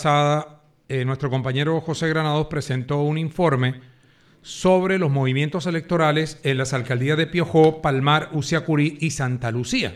Pasada, nuestro compañero José Granados presentó un informe sobre los movimientos electorales en las alcaldías de Piojó, Palmar, Uciacurí y Santa Lucía.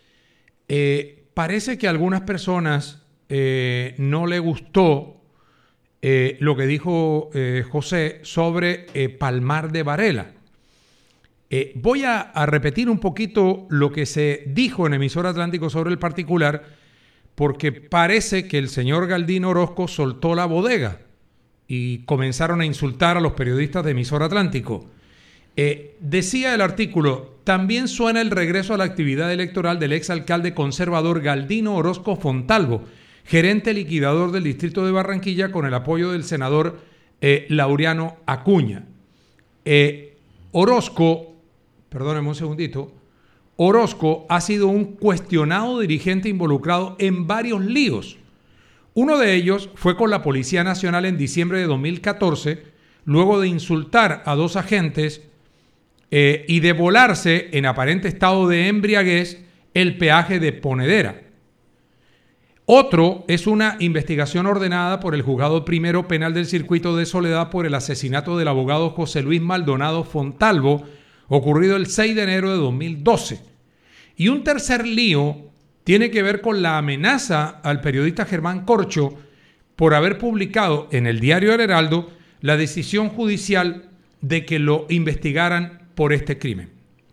Parece que a algunas personas no le gustó lo que dijo José sobre Palmar de Varela. Voy a repetir un poquito lo que se dijo en Emisor Atlántico sobre el particular, porque parece que el señor Galdino Orozco soltó la bodega y comenzaron a insultar a los periodistas de Emisor Atlántico. Decía el artículo: también suena el regreso a la actividad electoral del exalcalde conservador Galdino Orozco Fontalvo, gerente liquidador del distrito de Barranquilla, con el apoyo del senador Laureano Acuña. Orozco, perdónenme un segundito, Orozco ha sido un cuestionado dirigente involucrado en varios líos. Uno de ellos fue con la Policía Nacional en diciembre de 2014, luego de insultar a dos agentes y de volarse en aparente estado de embriaguez el peaje de Ponedera. Otro es una investigación ordenada por el Juzgado Primero Penal del Circuito de Soledad por el asesinato del abogado José Luis Maldonado Fontalvo, ocurrido el 6 de enero de 2012. Y un tercer lío tiene que ver con la amenaza al periodista Germán Corcho por haber publicado en el diario El Heraldo la decisión judicial de que lo investigaran por este crimen.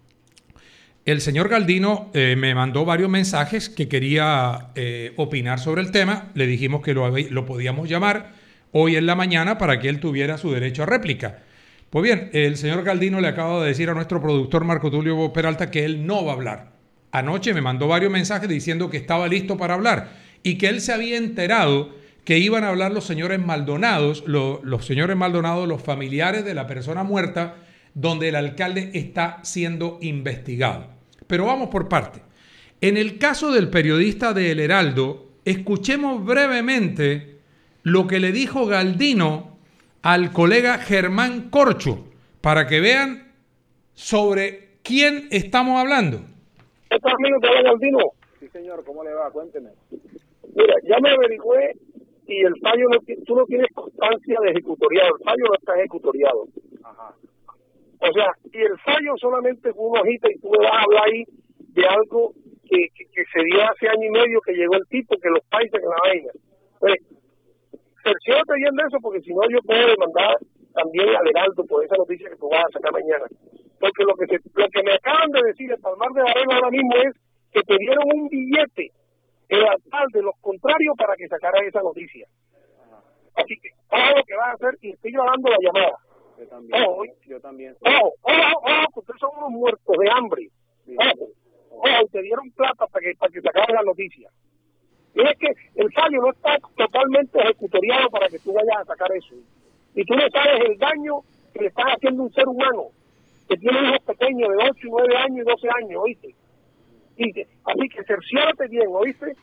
El señor Galdino me mandó varios mensajes que quería opinar sobre el tema. Le dijimos que lo podíamos llamar hoy en la mañana para que él tuviera su derecho a réplica. Pues bien, el señor Galdino le acaba de decir a nuestro productor Marco Tulio Peralta que él no va a hablar. Anoche me mandó varios mensajes diciendo que estaba listo para hablar y que él se había enterado que iban a hablar los señores Maldonados, los familiares de la persona muerta, donde el alcalde está siendo investigado. Pero vamos por parte. En el caso del periodista de El Heraldo, escuchemos brevemente lo que le dijo Galdino al colega Germán Corcho, para que vean sobre quién estamos hablando. ¿Estás amigo de Galdino? Sí, señor, ¿cómo le va? Cuénteme. Mira, ya me averigüé y el fallo, tú no tienes constancia de ejecutoriado, el fallo no está ejecutoriado. Ajá. O sea, y el fallo solamente fue una hojita y tú me vas a hablar ahí de algo que se dio hace año y medio que llegó el tipo, que los países en la vaina. Pues, cerciórate bien de eso, porque si no yo puedo demandar también al Heraldo por esa noticia que tú vas a sacar mañana. Porque lo que me acaban de decir en Palmar de Varela ahora mismo es que te dieron un billete el alcalde, los contrarios, para que sacara esa noticia. Ajá. Así que, todo lo que vas a hacer, y estoy grabando la llamada. Yo también. Yo también. Ojo, ustedes son unos muertos de hambre. Sí. Ojo, te dieron plata para que sacaran la noticia. Y es que el fallo no está totalmente ejecutoriado para que tú vayas a sacar eso. Y tú no sabes el daño que le estás haciendo a un ser humano que tiene hijos pequeños de 8, 9 años y 12 años, ¿oíste? Así que cerciórate bien, ¿oíste?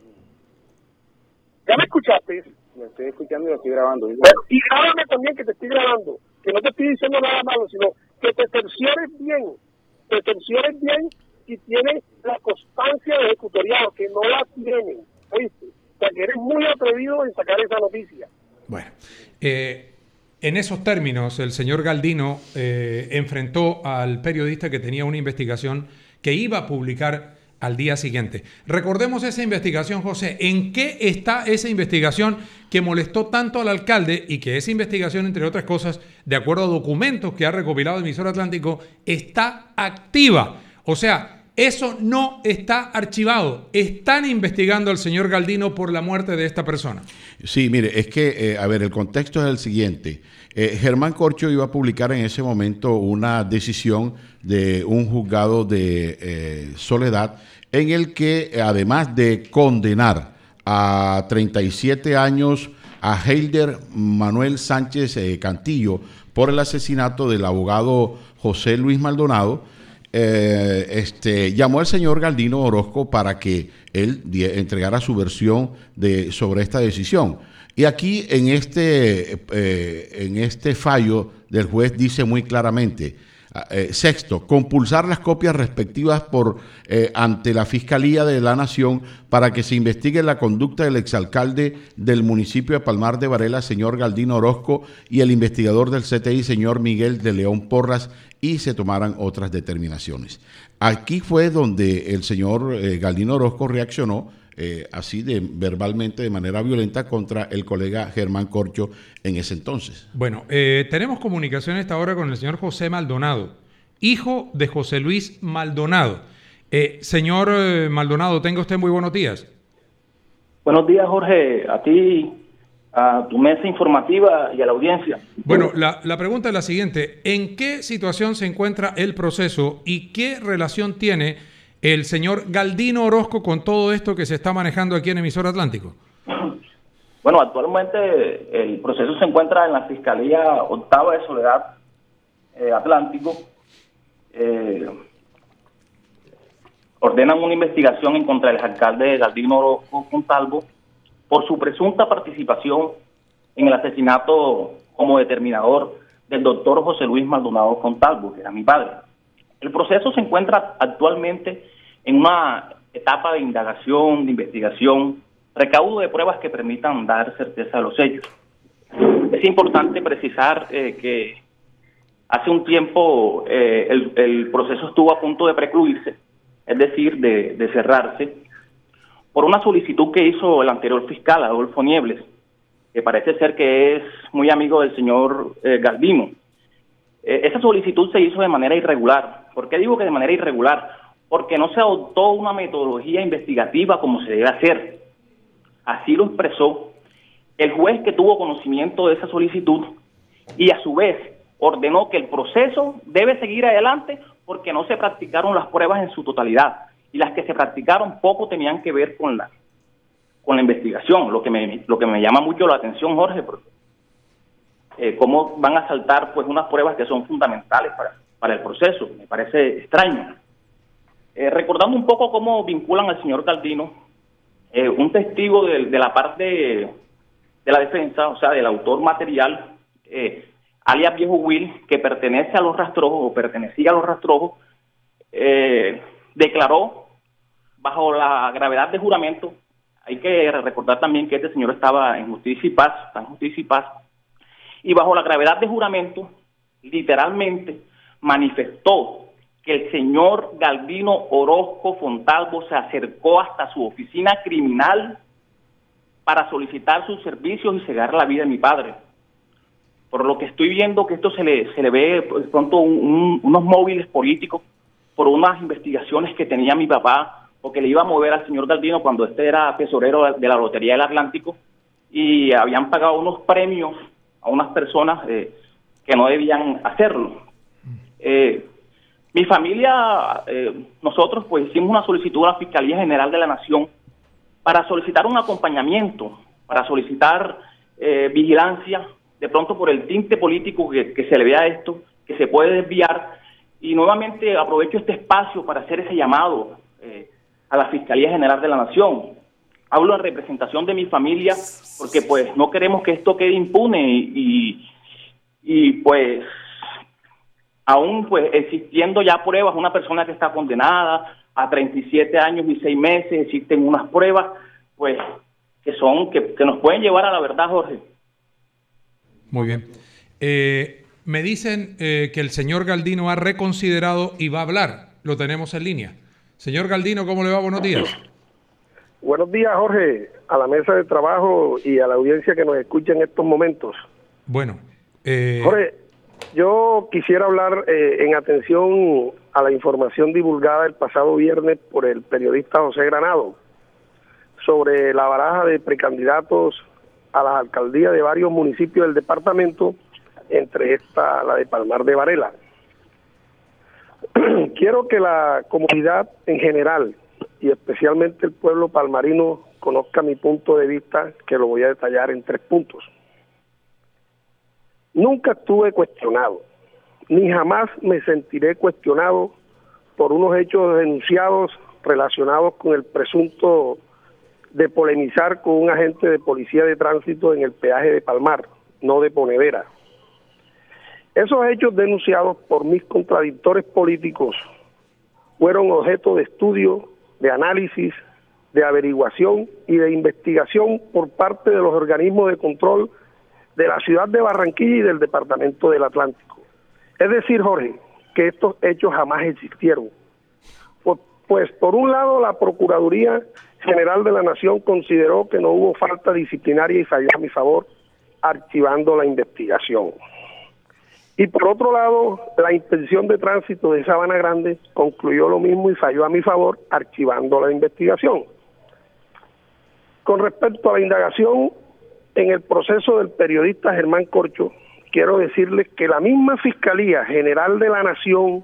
¿Ya me escuchaste? Lo estoy escuchando y lo estoy grabando. Bueno, y grábame también que te estoy grabando, que no te estoy diciendo nada malo, sino que te cerciores bien si tienes la constancia de ejecutoriado, que no la tienen, ¿oíste? O sea, que eres muy atrevido en sacar esa noticia. Bueno, en esos términos, el señor Galdino enfrentó al periodista que tenía una investigación que iba a publicar al día siguiente. Recordemos esa investigación, José. ¿En qué está esa investigación que molestó tanto al alcalde y que esa investigación, entre otras cosas, de acuerdo a documentos que ha recopilado el Emisor Atlántico, está activa? O sea, eso no está archivado. Están investigando al señor Galdino por la muerte de esta persona. Sí, mire, es que, el contexto es el siguiente. Germán Corcho iba a publicar en ese momento una decisión de un juzgado de Soledad en el que, además de condenar a 37 años a Heilder Manuel Sánchez Cantillo por el asesinato del abogado José Luis Maldonado, llamó al señor Galdino Orozco para que él entregara su versión sobre esta decisión. Y aquí en este fallo del juez dice muy claramente: Sexto, compulsar las copias respectivas ante la Fiscalía de la Nación para que se investigue la conducta del exalcalde del municipio de Palmar de Varela, señor Galdino Orozco, y el investigador del CTI, señor Miguel de León Porras, y se tomaran otras determinaciones. Aquí fue donde el señor Galdino Orozco reaccionó así verbalmente, de manera violenta, contra el colega Germán Corcho en ese entonces. Bueno, tenemos comunicación a esta hora con el señor José Maldonado, hijo de José Luis Maldonado. Señor Maldonado, tenga usted muy buenos días. Buenos días, Jorge, a ti, a tu mesa informativa y a la audiencia. Bueno, la pregunta es la siguiente: ¿en qué situación se encuentra el proceso y qué relación tiene el señor Galdino Orozco con todo esto que se está manejando aquí en Emisora Atlántico? Bueno, actualmente el proceso se encuentra en la Fiscalía Octava de Soledad Atlántico. Ordenan una investigación en contra del alcalde Galdino Orozco Fontalvo por su presunta participación en el asesinato como determinador del doctor José Luis Maldonado Fontalvo, que era mi padre. El proceso se encuentra actualmente en una etapa de indagación, de investigación, recaudo de pruebas que permitan dar certeza a los hechos. Es importante precisar que hace un tiempo el proceso estuvo a punto de precluirse, es decir, de cerrarse, por una solicitud que hizo el anterior fiscal, Adolfo Niebles, que parece ser que es muy amigo del señor Galdino. Esa solicitud se hizo de manera irregular. ¿Por qué digo que de manera irregular? Porque no se adoptó una metodología investigativa como se debe hacer. Así lo expresó el juez que tuvo conocimiento de esa solicitud y a su vez ordenó que el proceso debe seguir adelante porque no se practicaron las pruebas en su totalidad y las que se practicaron poco tenían que ver con la investigación, lo que me llama mucho la atención, Jorge, porque cómo van a saltar pues unas pruebas que son fundamentales para el proceso. Me parece extraño. Recordando un poco cómo vinculan al señor Galdino, un testigo de la parte de la defensa, o sea, del autor material, alias Viejo Will, que pertenece a los rastrojos o pertenecía a los rastrojos, declaró bajo la gravedad de juramento. Hay que recordar también que este señor estaba en Justicia y Paz, y bajo la gravedad de juramento, literalmente manifestó que el señor Galdino Orozco Fontalvo se acercó hasta su oficina criminal para solicitar sus servicios y cegar la vida de mi padre. Por lo que estoy viendo que esto se le ve pues, pronto unos móviles políticos por unas investigaciones que tenía mi papá, porque le iba a mover al señor Galdino cuando este era tesorero de la Lotería del Atlántico y habían pagado unos premios a unas personas que no debían hacerlo. Mi familia, nosotros pues hicimos una solicitud a la Fiscalía General de la Nación para solicitar un acompañamiento, para solicitar vigilancia, de pronto por el tinte político que se le ve a esto, que se puede desviar, y nuevamente aprovecho este espacio para hacer ese llamado a la Fiscalía General de la Nación. Hablo en representación de mi familia porque pues no queremos que esto quede impune y pues aún pues existiendo ya pruebas, una persona que está condenada a 37 años y 6 meses, existen unas pruebas pues que nos pueden llevar a la verdad, Jorge. Muy bien. Me dicen que el señor Galdino ha reconsiderado y va a hablar. Lo tenemos en línea. Señor Galdino, ¿cómo le va? Buenos días. Buenos días, Jorge, a la mesa de trabajo y a la audiencia que nos escucha en estos momentos. Bueno. Jorge, yo quisiera hablar en atención a la información divulgada el pasado viernes por el periodista José Granado sobre la baraja de precandidatos a las alcaldías de varios municipios del departamento, entre esta la de Palmar de Varela. Quiero que la comunidad en general y especialmente el pueblo palmarino conozca mi punto de vista, que lo voy a detallar en 3 puntos. Nunca estuve cuestionado, ni jamás me sentiré cuestionado por unos hechos denunciados relacionados con el presunto de polemizar con un agente de policía de tránsito en el peaje de Palmar, no de Ponedera. Esos hechos denunciados por mis contradictores políticos fueron objeto de estudio, de análisis, de averiguación y de investigación por parte de los organismos de control de la ciudad de Barranquilla y del departamento del Atlántico. Es decir, Jorge, que estos hechos jamás existieron. Pues por un lado la Procuraduría General de la Nación consideró que no hubo falta disciplinaria y falló a mi favor, archivando la investigación. Y por otro lado, la Inspección de Tránsito de Sabana Grande concluyó lo mismo y falló a mi favor, archivando la investigación. Con respecto a la indagación en el proceso del periodista Germán Corcho, quiero decirles que la misma Fiscalía General de la Nación,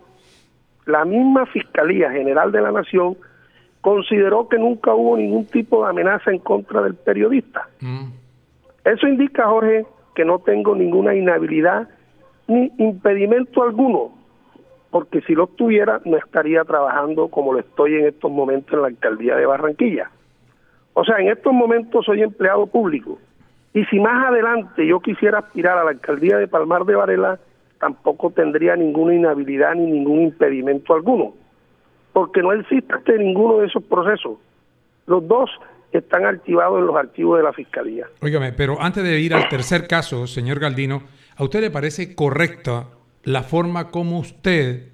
consideró que nunca hubo ningún tipo de amenaza en contra del periodista. Eso indica, Jorge, que no tengo ninguna inhabilidad ni impedimento alguno, porque si lo tuviera no estaría trabajando como lo estoy en estos momentos en la alcaldía de Barranquilla. O sea, en estos momentos soy empleado público, y si más adelante yo quisiera aspirar a la alcaldía de Palmar de Varela, tampoco tendría ninguna inhabilidad ni ningún impedimento alguno, porque no existe ninguno de esos procesos. Los dos están archivados en los archivos de la Fiscalía. Óigame, pero antes de ir al tercer caso, señor Galdino, ¿a usted le parece correcta la forma como usted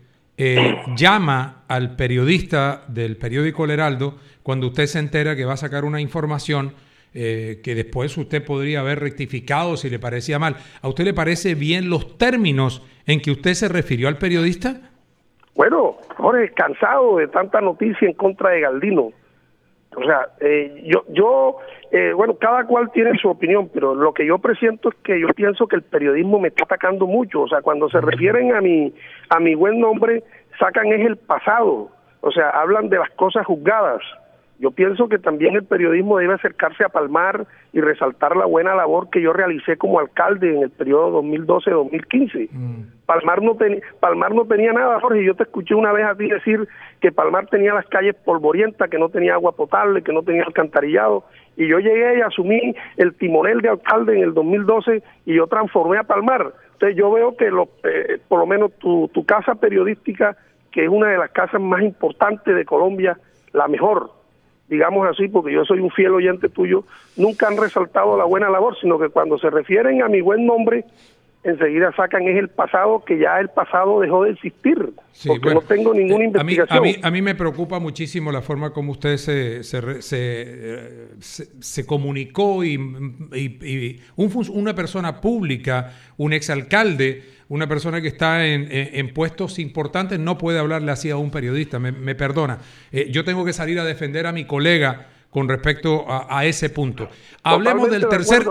llama al periodista del periódico El Heraldo cuando usted se entera que va a sacar una información que después usted podría haber rectificado si le parecía mal? ¿A usted le parece bien los términos en que usted se refirió al periodista? Bueno, Jorge, cansado de tanta noticia en contra de Galdino. O sea, bueno, cada cual tiene su opinión, pero lo que yo presiento es que yo pienso que el periodismo me está atacando mucho. O sea, cuando se refieren a mi buen nombre, sacan es el pasado. O sea, hablan de las cosas juzgadas. Yo pienso que también el periodismo debe acercarse a Palmar y resaltar la buena labor que yo realicé como alcalde en el periodo 2012-2015. Palmar no tenía nada, Jorge. Yo te escuché una vez a ti decir que Palmar tenía las calles polvorientas, que no tenía agua potable, que no tenía alcantarillado. Y yo llegué y asumí el timonel de alcalde en el 2012 y yo transformé a Palmar. Entonces yo veo que por lo menos tu casa periodística, que es una de las casas más importantes de Colombia, la mejor, digamos así, porque yo soy un fiel oyente tuyo, nunca han resaltado la buena labor, sino que cuando se refieren a mi buen nombre, enseguida sacan es el pasado, que ya el pasado dejó de existir, sí, porque bueno, no tengo ninguna investigación. A mí me preocupa muchísimo la forma como usted se comunicó y una persona pública, un exalcalde, una persona que está en puestos importantes, no puede hablarle así a un periodista, me perdona. Yo tengo que salir a defender a mi colega con respecto a ese punto. Hablemos del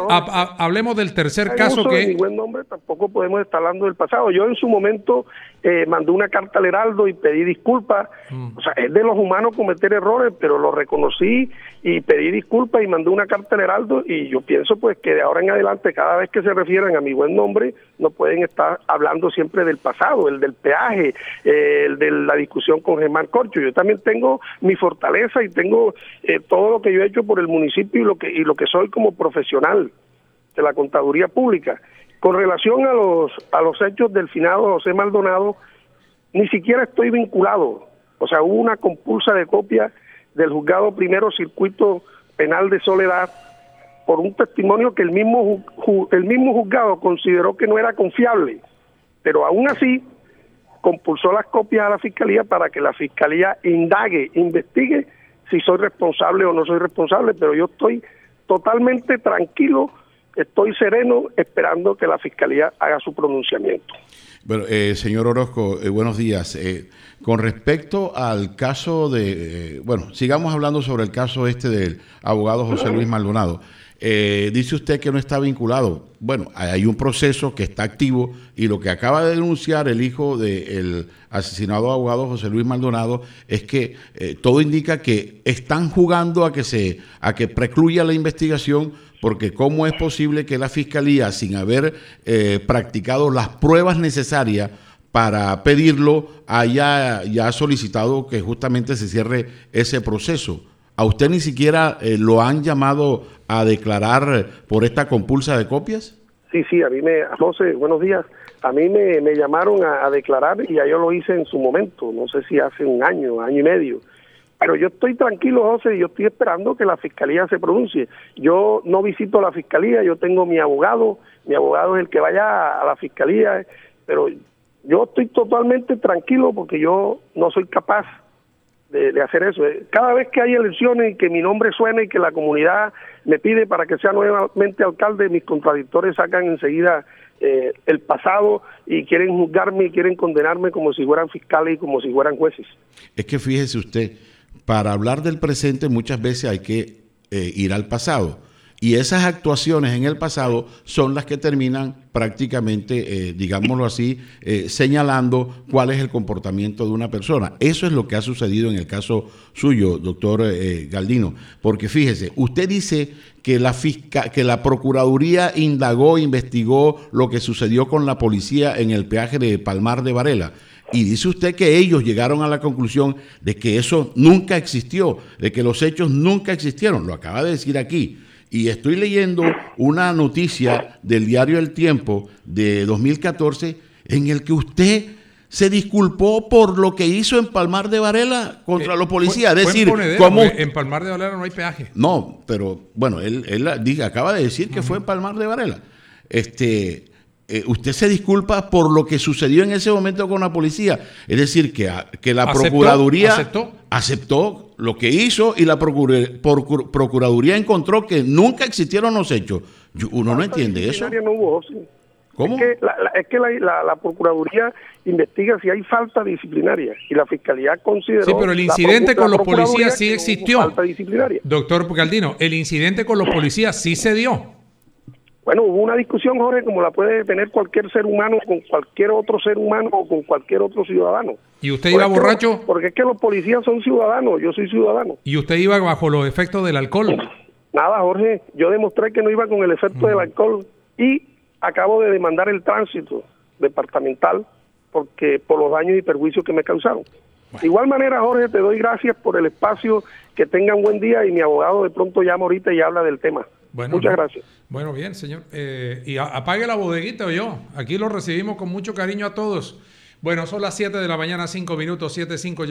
tercer caso que... Mi buen nombre, tampoco podemos estar hablando del pasado. Yo en su momento mandé una carta al Heraldo y pedí disculpas. O sea, es de los humanos cometer errores, pero lo reconocí y pedí disculpas y mandé una carta al Heraldo, y yo pienso pues que de ahora en adelante, cada vez que se refieran a mi buen nombre, no pueden estar hablando siempre del pasado, el del peaje, el de la discusión con Germán Corcho. Yo también tengo mi fortaleza y tengo todo lo que yo he hecho por el municipio y lo que soy como profesional de la contaduría pública. Con relación a los hechos del finado José Maldonado, ni siquiera estoy vinculado. O sea, hubo una compulsa de copia del juzgado primero circuito penal de Soledad por un testimonio que el mismo juzgado consideró que no era confiable, pero aún así compulsó las copias a la fiscalía para que la fiscalía investigue si soy responsable o no soy responsable, pero yo estoy totalmente tranquilo, estoy sereno, esperando que la fiscalía haga su pronunciamiento. Bueno, señor Orozco, buenos días. Con respecto al caso de... sigamos hablando sobre el caso del abogado José Luis Maldonado. Dice usted que no está vinculado. Bueno, hay un proceso que está activo y lo que acaba de denunciar el hijo del asesinado abogado José Luis Maldonado es que todo indica que están jugando a que precluya la investigación, porque cómo es posible que la fiscalía, sin haber practicado las pruebas necesarias para pedirlo, haya ya solicitado que justamente se cierre ese proceso. ¿A usted ni siquiera lo han llamado a declarar por esta compulsa de copias? Sí, José, buenos días. A mí me llamaron a declarar y ya yo lo hice en su momento, no sé si hace un año y medio. Pero yo estoy tranquilo, José, y yo estoy esperando que la fiscalía se pronuncie. Yo no visito la fiscalía, yo tengo mi abogado es el que vaya a la fiscalía, pero yo estoy totalmente tranquilo porque yo no soy capaz de hacer eso. Cada vez que hay elecciones y que mi nombre suene y que la comunidad me pide para que sea nuevamente alcalde, mis contradictores sacan enseguida el pasado y quieren juzgarme y quieren condenarme como si fueran fiscales y como si fueran jueces. Es que fíjese usted, para hablar del presente muchas veces hay que ir al pasado. Y esas actuaciones en el pasado son las que terminan prácticamente, digámoslo así, señalando cuál es el comportamiento de una persona. Eso es lo que ha sucedido en el caso suyo, doctor Galdino. Porque fíjese, usted dice que la Procuraduría indagó, investigó lo que sucedió con la policía en el peaje de Palmar de Varela. Y dice usted que ellos llegaron a la conclusión de que eso nunca existió, de que los hechos nunca existieron. Lo acaba de decir aquí. Y estoy leyendo una noticia del diario El Tiempo de 2014 en el que usted se disculpó por lo que hizo en Palmar de Varela contra los policías. Es decir, ¿cómo? En Palmar de Varela no hay peaje. No, pero bueno, él acaba de decir que fue en Palmar de Varela. Usted se disculpa por lo que sucedió en ese momento con la policía. Es decir, que la Procuraduría aceptó lo que hizo y la Procuraduría encontró que nunca existieron los hechos. Uno no entiende eso. No hubo, sí. ¿Cómo? Es que la Procuraduría investiga si hay falta disciplinaria y la Fiscalía consideró... Sí, pero el incidente con los policías sí existió. Falta disciplinaria. Doctor Galdino, el incidente con los policías sí se dio. Bueno, hubo una discusión, Jorge, como la puede tener cualquier ser humano con cualquier otro ser humano o con cualquier otro ciudadano. ¿Y usted iba borracho? Porque es que los policías son ciudadanos, yo soy ciudadano. ¿Y usted iba bajo los efectos del alcohol? Nada, Jorge, yo demostré que no iba con el efecto del alcohol y acabo de demandar el tránsito departamental porque por los daños y perjuicios que me causaron. Bueno. De igual manera, Jorge, te doy gracias por el espacio, que tengan buen día y mi abogado de pronto llama ahorita y habla del tema. Bueno, muchas gracias. Bueno, bien, señor. Y apague la bodeguita o yo. Aquí lo recibimos con mucho cariño a todos. Bueno, son las 7 de la mañana, 5 minutos, 7:05.